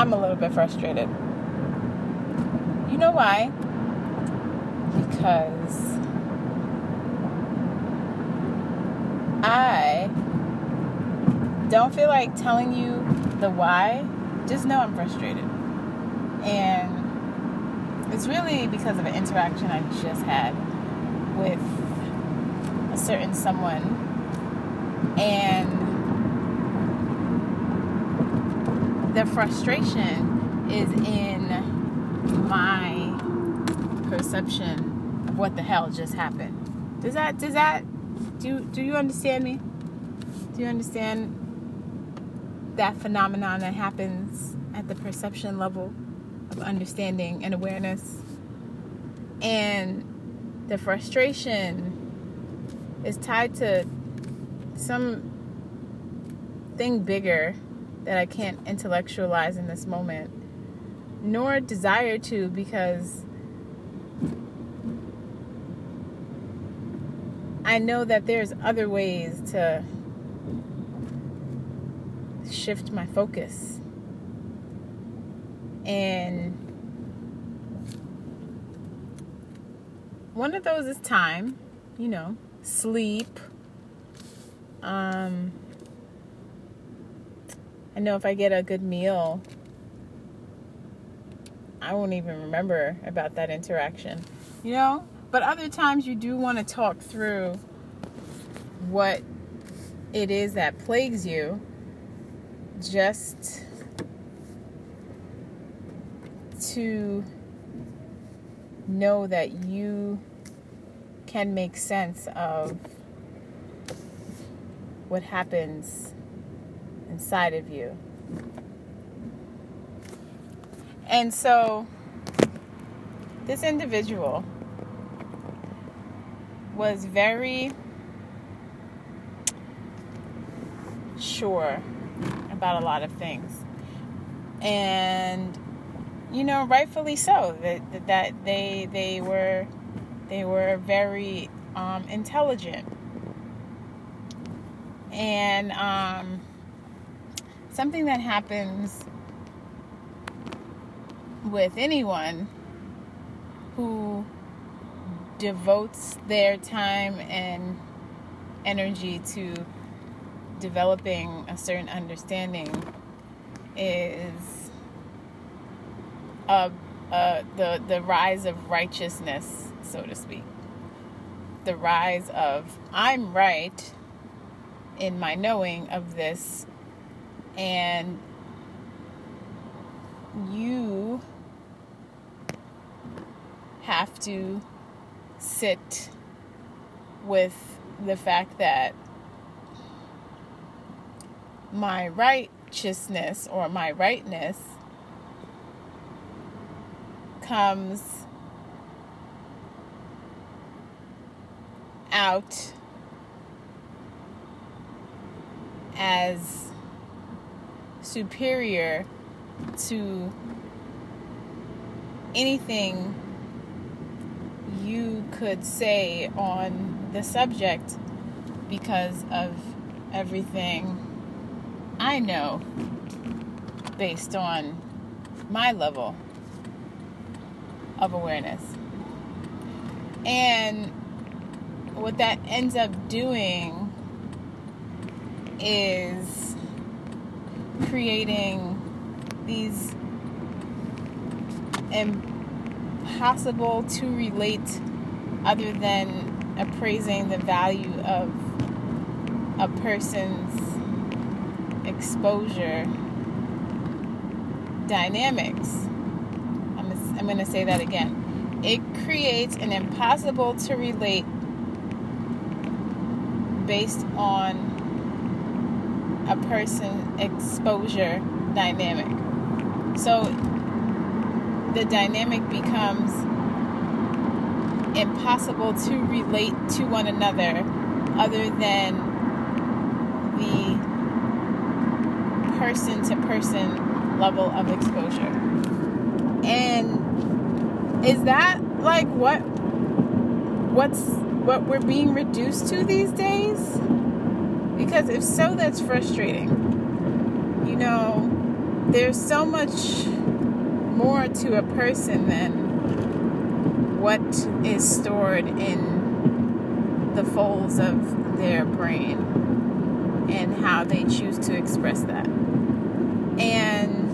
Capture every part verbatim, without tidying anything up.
I'm a little bit frustrated. You know why? Because I don't feel like telling you the why. Just know I'm frustrated. And it's really because of an interaction I just had with a certain someone. And the frustration is in my perception of what the hell just happened. Does that, does that, do, do you understand me? Do you understand that phenomenon that happens at the perception level of understanding and awareness? And the frustration is tied to some thing bigger that I can't intellectualize in this moment, nor desire to, because I know that there's other ways to shift my focus. And one of those is time, you know, sleep. Um, I know if I get a good meal, I won't even remember about that interaction, you know? But other times you do want to talk through what it is that plagues you, just to know that you can make sense of what happens inside of you. And so this individual was very sure about a lot of things, and you know, rightfully so. That that they they were they were very um, intelligent, and um, something that happens with anyone who devotes their time and energy to developing a certain understanding is uh, uh, the the rise of righteousness, so to speak. The rise of, I'm right in my knowing of this, and you have to sit with the fact that my righteousness or my rightness comes out as superior to anything you could say on the subject, because of everything I know based on my level of awareness. And what that ends up doing is creating these impossible to relate, other than appraising the value of a person's exposure dynamics. I'm, I'm going to say that again. It creates an impossible to relate based on a person's exposure dynamic. So the dynamic becomes impossible to relate to one another other than the person-to-person level of exposure. And is that like what what's what we're being reduced to these days? Because if so, that's frustrating. You know, there's so much more to a person than what is stored in the folds of their brain and how they choose to express that. And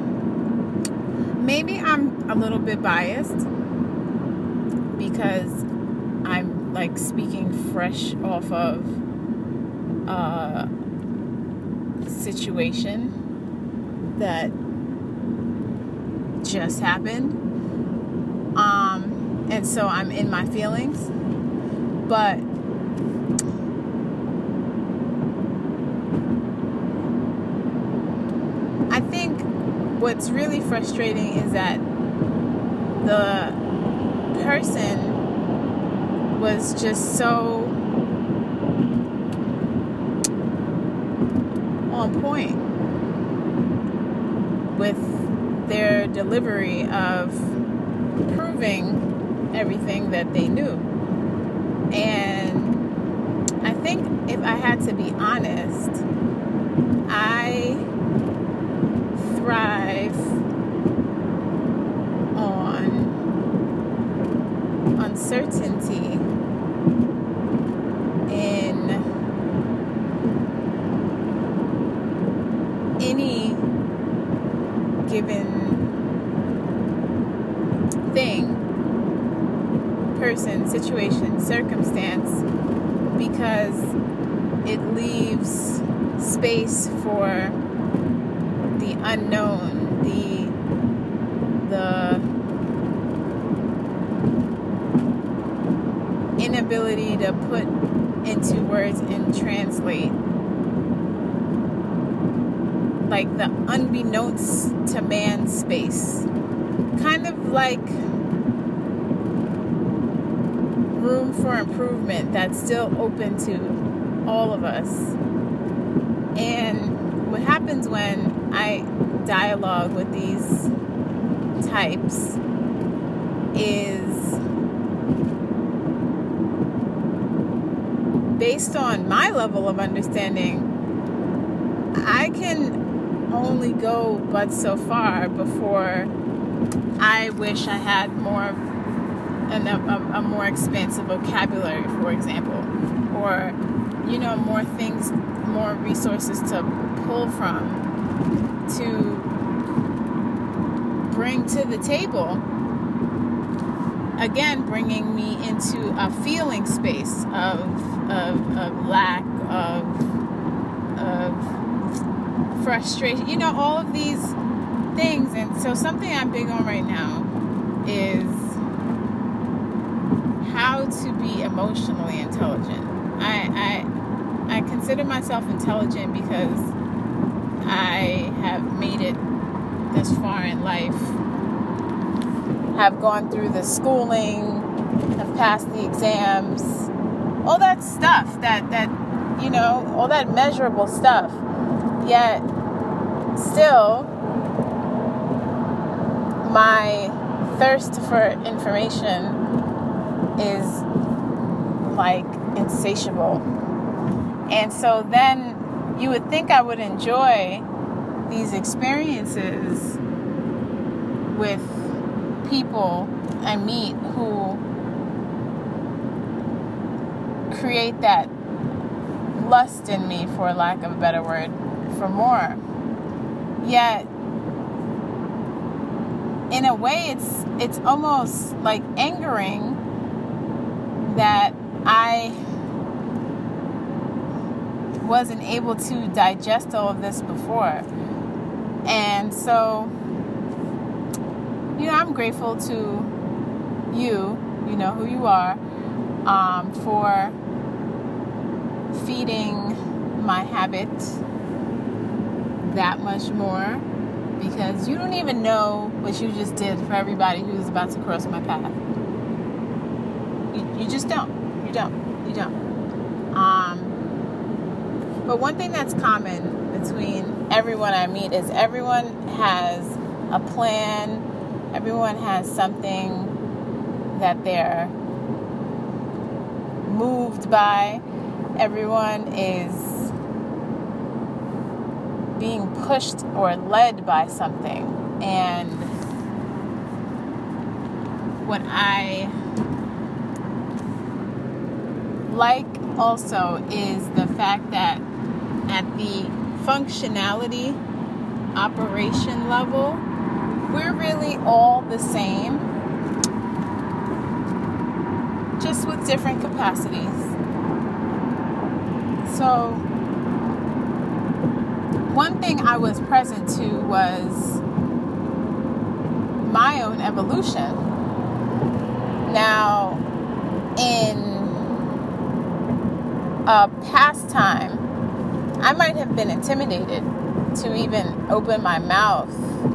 maybe I'm a little bit biased because I'm like speaking fresh off of a situation that just happened. Um, and so I'm in my feelings. But I think what's really frustrating is that the person was just so on point with their delivery of proving everything that they knew. And I think if I had to be honest, I thrive on uncertainty in any given thing, person, situation, circumstance, because it leaves space for the unknown, the the inability to put into words and translate, like the unbeknownst to man space, kind of like room for improvement that's still open to all of us. And what happens when I dialogue with these types is, based on my level of understanding, I can only go but so far before I wish I had more, an, a, a more expansive vocabulary, for example, or, you know, more things, more resources to pull from, to bring to the table. Again, bringing me into a feeling space of of, of lack, of of frustration, you know, all of these things. And so something I'm big on right now is how to be emotionally intelligent. I I, I consider myself intelligent because I have made it this far in life, have gone through the schooling, have passed the exams, all that stuff, that, that, you know, all that measurable stuff. Yet, still, my thirst for information is, like, insatiable. And so then you would think I would enjoy these experiences with people I meet who create that lust in me, for lack of a better word, for more. Yet, in a way, it's it's almost like angering that I wasn't able to digest all of this before. And so, you know, I'm grateful to you, you know who you are, um, for feeding my habit that much more, because you don't even know what you just did for everybody who's about to cross my path. You, you just don't. You don't. You don't. Um, but one thing that's common between everyone I meet is everyone has a plan. Everyone has something that they're moved by. Everyone is being pushed or led by something. And what I like also is the fact that at the functionality operation level, we're really all the same, just with different capacities. So one thing I was present to was my own evolution. Now, in a past time, I might have been intimidated to even open my mouth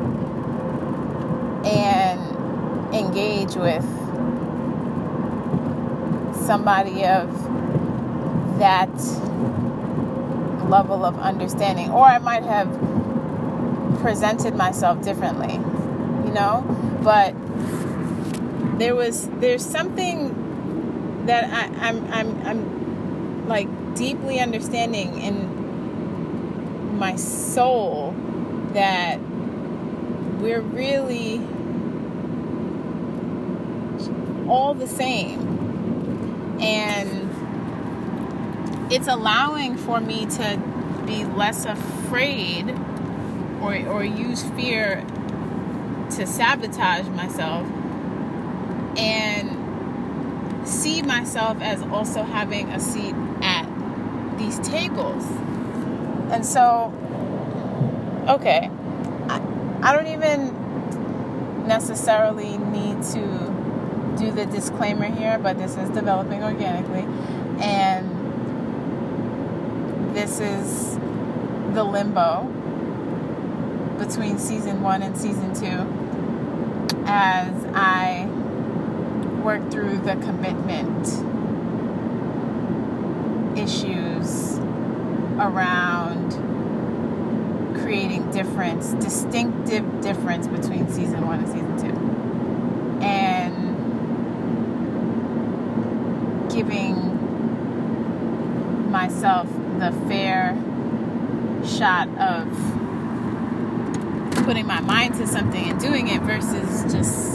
and engage with somebody of that level of understanding, or I might have presented myself differently, you know, but there was there's something that I, I'm I'm I'm like deeply understanding in my soul that we're really all the same, and it's allowing for me to be less afraid or or use fear to sabotage myself, and see myself as also having a seat at these tables. And so, okay, I, I don't even necessarily need to do the disclaimer here, but this is developing organically, and this is the limbo between season one and season two as I work through the commitment issues around creating difference, distinctive difference between season one and season two, and giving myself the fair shot of putting my mind to something and doing it versus just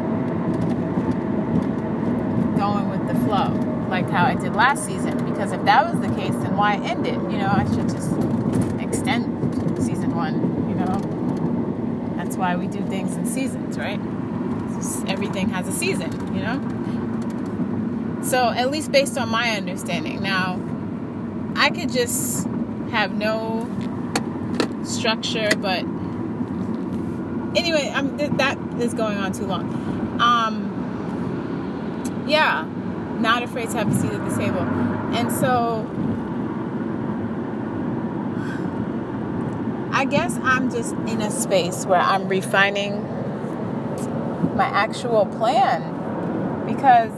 going with the flow like how I did last season. Because if that was the case, then why end it? You know, I should just extend season one, you know. That's why we do things in seasons, right? Everything has a season, you know. So at least based on my understanding. Now, I could just have no structure, but anyway, I'm, that is going on too long. Um, yeah, not afraid to have a seat at the table. And so, I guess I'm just in a space where I'm refining my actual plan, because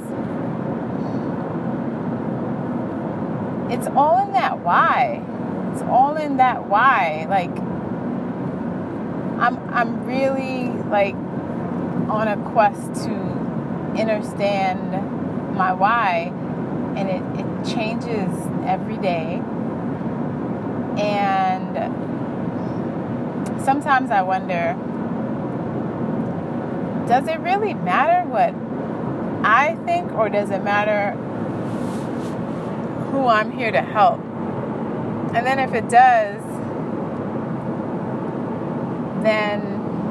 it's all in that why. It's all in that why. Like, I'm I'm really like on a quest to understand my why, and it, it changes every day. And sometimes I wonder, does it really matter what I think, or does it matter who I'm here to help? And then if it does, then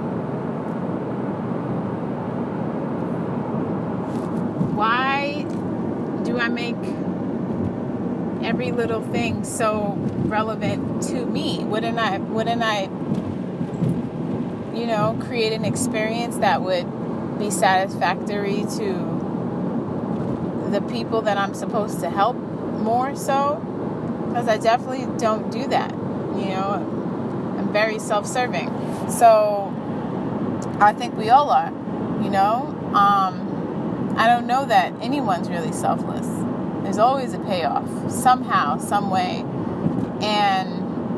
why do I make every little thing so relevant to me? Wouldn't I, wouldn't I, you know, create an experience that would be satisfactory to the people that I'm supposed to help more so? Because I definitely don't do that, you know. I'm very self-serving. So I think we all are, you know. Um, I don't know that anyone's really selfless. There's always a payoff, somehow, some way. And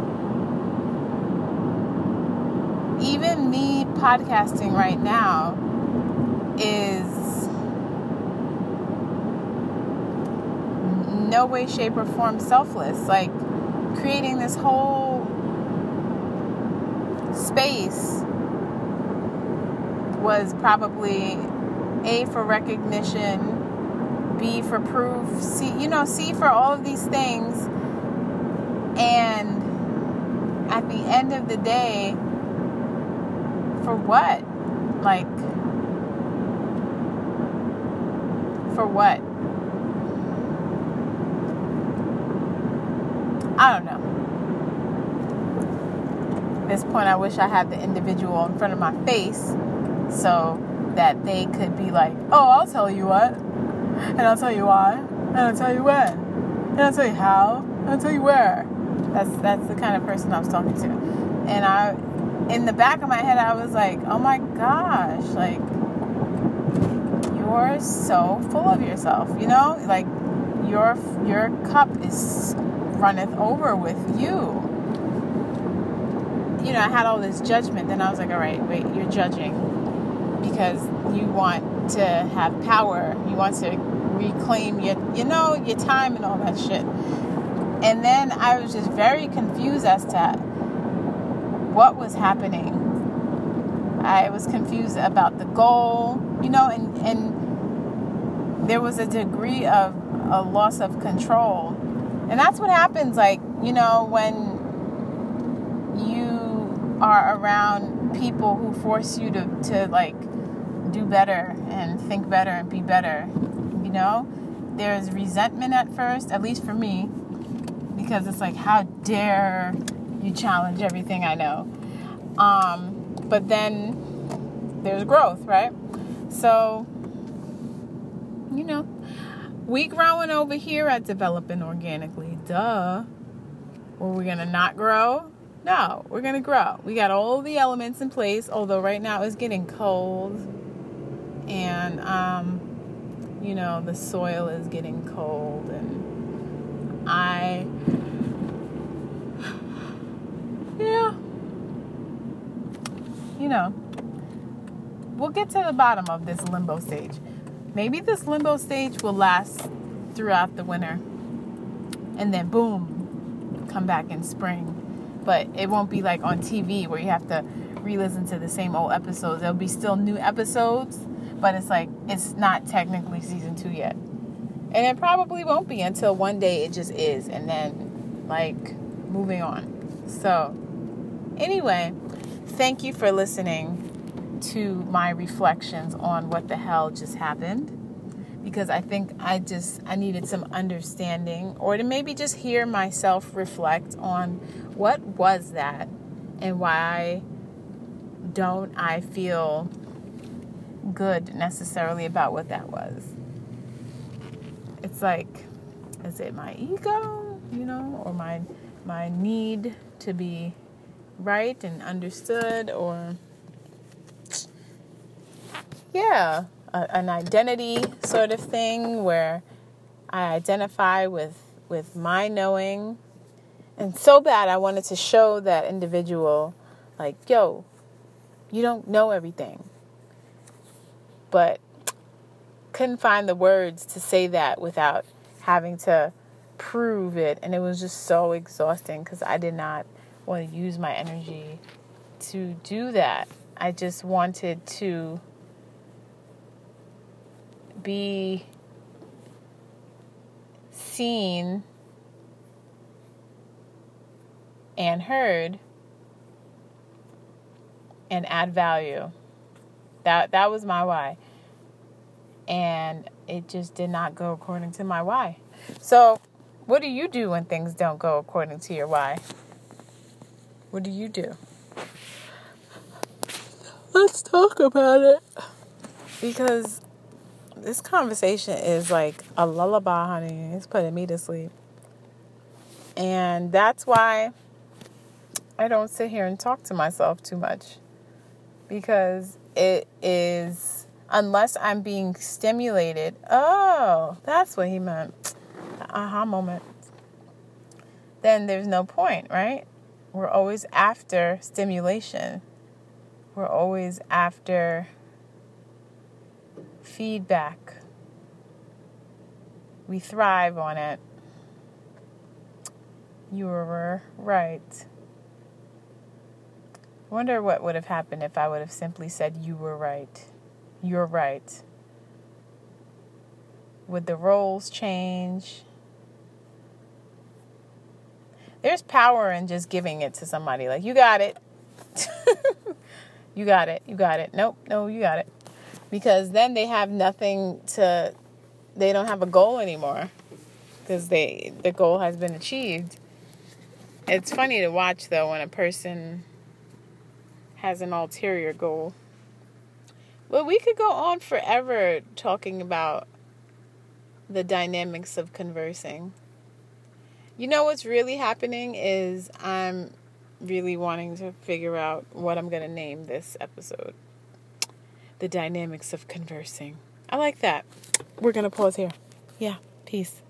even me podcasting right now is no way, shape, or form selfless. Like, creating this whole space was probably A, for recognition, B, for proof, C, you know, C, for all of these things. And at the end of the day, for what? Like, for what? I don't know. At this point, I wish I had the individual in front of my face so that they could be like, oh, I'll tell you what, and I'll tell you why, and I'll tell you when, and I'll tell you how, and I'll tell you where. That's that's the kind of person I was talking to. And I, in the back of my head, I was like, oh my gosh, like, you're so full of yourself, you know? Like, your your cup is runneth over with you. You know, I had all this judgment. Then I was like, all right, wait, you're judging because you want to have power. You want to reclaim your, you know, your time and all that shit. And then I was just very confused as to what was happening. I was confused about the goal, you know, and, and there was a degree of a loss of control. And that's what happens, like, you know, when you are around people who force you to, to like, do better and think better and be better, you know? There's resentment at first, at least for me, because it's like, how dare you challenge everything I know? Um, but then there's growth, right? So, you know, we growing over here at Developing Organically. Duh. Were we going to not grow? No, we're going to grow. We got all the elements in place, although right now it's getting cold. And, um, you know, the soil is getting cold. And I, yeah, you know, we'll get to the bottom of this limbo stage. Maybe this limbo stage will last throughout the winter. And then, boom, come back in spring. But it won't be like on T V where you have to re-listen to the same old episodes. There'll be still new episodes, but it's like, it's not technically season two yet. And it probably won't be until one day it just is. And then, like, moving on. So, anyway, thank you for listening to my reflections on what the hell just happened. Because I think I just, I needed some understanding, or to maybe just hear myself reflect on what was that and why don't I feel good necessarily about what that was. It's like, is it my ego, you know, or my my need to be right and understood, or yeah, a, an identity sort of thing where I identify with with my knowing. And so bad I wanted to show that individual, like, yo, you don't know everything. But couldn't find the words to say that without having to prove it. And it was just so exhausting because I did not want to use my energy to do that. I just wanted to be seen and heard and add value. That that was my why. And it just did not go according to my why. So, what do you do when things don't go according to your why? What do you do? Let's talk about it. Because this conversation is like a lullaby, honey. It's putting me to sleep. And that's why I don't sit here and talk to myself too much. Because it is, unless I'm being stimulated. Oh, that's what he meant. Aha moment. Then there's no point, right? We're always after stimulation. We're always after feedback. We thrive on it. You were right. I wonder what would have happened if I would have simply said, you were right. You're right. Would the roles change? There's power in just giving it to somebody. Like, you got it. You got it. You got it. Nope. No, you got it. Because then they have nothing to, they don't have a goal anymore. Because they, the goal has been achieved. It's funny to watch, though, when a person has an ulterior goal. Well, we could go on forever talking about the dynamics of conversing. You know what's really happening is I'm really wanting to figure out what I'm going to name this episode. The dynamics of conversing. I like that. We're going to pause here. Yeah, peace.